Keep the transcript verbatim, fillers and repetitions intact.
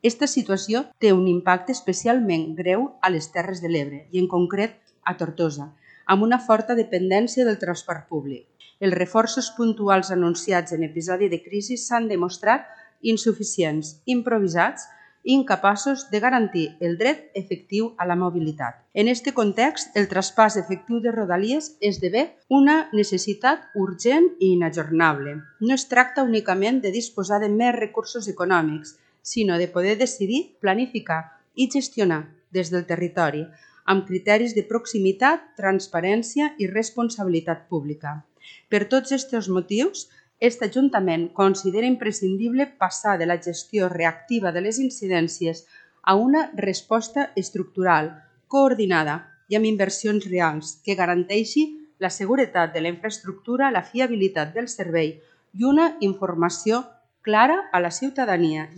Aquesta situació té un impacte especialment greu a les Terres de l'Ebre i en concret a Tortosa, amb una forta dependència del transport públic. Els reforços puntuals anunciats en episodi de crisi s'han demostrat insuficients, improvisats i incapaços de garantir el dret efectiu a la mobilitat. En aquest context, el traspàs efectiu de Rodalies esdevé una necessitat urgent i inajornable. No es tracta únicament de disposar de més recursos econòmics, sinó de poder decidir, planificar i gestionar des del territori, amb criteris de proximitat, transparència i responsabilitat pública. Per tots aquests motius, aquest Ajuntament considera imprescindible passar de la gestió reactiva de les incidències a una resposta estructural, coordinada i amb inversions reals que garanteixi la seguretat de la infraestructura, la fiabilitat del servei i una informació clara a la ciutadania.